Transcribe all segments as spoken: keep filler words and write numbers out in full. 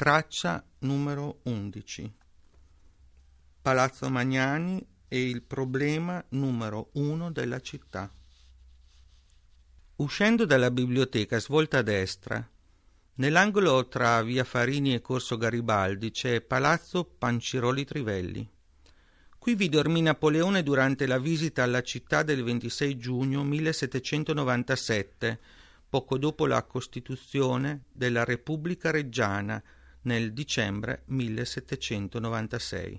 Traccia numero undici. Palazzo Magnani è il problema numero uno della città. Uscendo dalla biblioteca, svolta a destra. Nell'angolo tra via Farini e corso Garibaldi c'è Palazzo Panciroli Trivelli. Qui vi dormì Napoleone durante la visita alla città del ventisei giugno millesettecentonovantasette, poco dopo la costituzione della Repubblica Reggiana nel dicembre millesettecentonovantasei.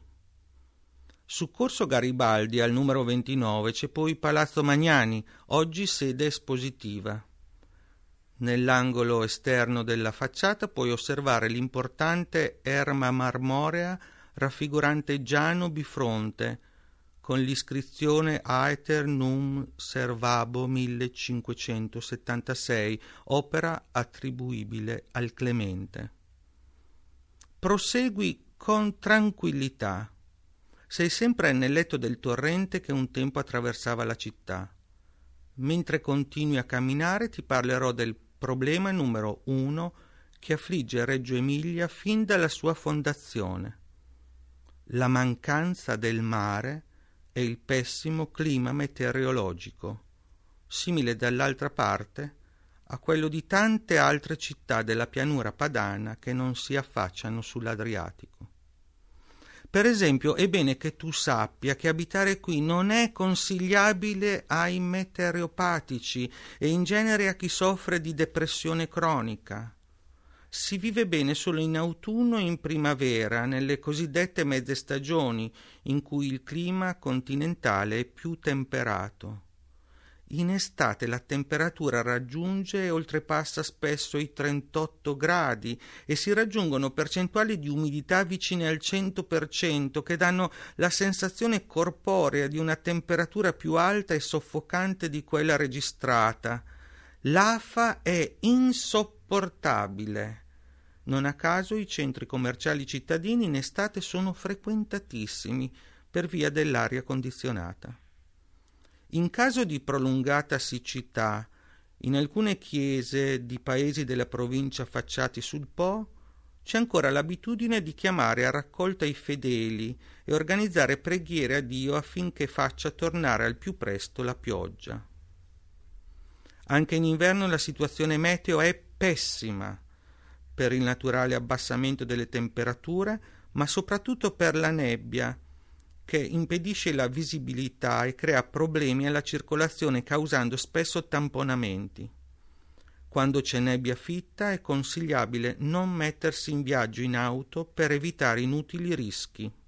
Su corso Garibaldi al numero ventinove c'è poi Palazzo Magnani, oggi sede espositiva. Nell'angolo esterno della facciata puoi osservare l'importante erma marmorea raffigurante Giano Bifronte, con l'iscrizione Aeter Num Servabo millecinquecentosettantasei, opera attribuibile al Clemente. Prosegui con tranquillità. Sei sempre nel letto del torrente che un tempo attraversava la città. Mentre continui a camminare ti parlerò del problema numero uno che affligge Reggio Emilia fin dalla sua fondazione: la mancanza del mare e il pessimo clima meteorologico, simile dall'altra parte a quello di tante altre città della pianura padana che non si affacciano sull'Adriatico. Per esempio, è bene che tu sappia che abitare qui non è consigliabile ai meteoropatici e in genere a chi soffre di depressione cronica. Si vive bene solo in autunno e in primavera, nelle cosiddette mezze stagioni, in cui il clima continentale è più temperato. In estate la temperatura raggiunge e oltrepassa spesso i trentotto gradi e si raggiungono percentuali di umidità vicine al cento per cento che danno la sensazione corporea di una temperatura più alta e soffocante di quella registrata. L'afa è insopportabile. Non a caso i centri commerciali cittadini in estate sono frequentatissimi per via dell'aria condizionata. In caso di prolungata siccità, in alcune chiese di paesi della provincia affacciati sul Po, c'è ancora l'abitudine di chiamare a raccolta i fedeli e organizzare preghiere a Dio affinché faccia tornare al più presto la pioggia. Anche in inverno la situazione meteo è pessima per il naturale abbassamento delle temperature, ma soprattutto per la nebbia, che impedisce la visibilità e crea problemi alla circolazione causando spesso tamponamenti. Quando c'è nebbia fitta è consigliabile non mettersi in viaggio in auto per evitare inutili rischi.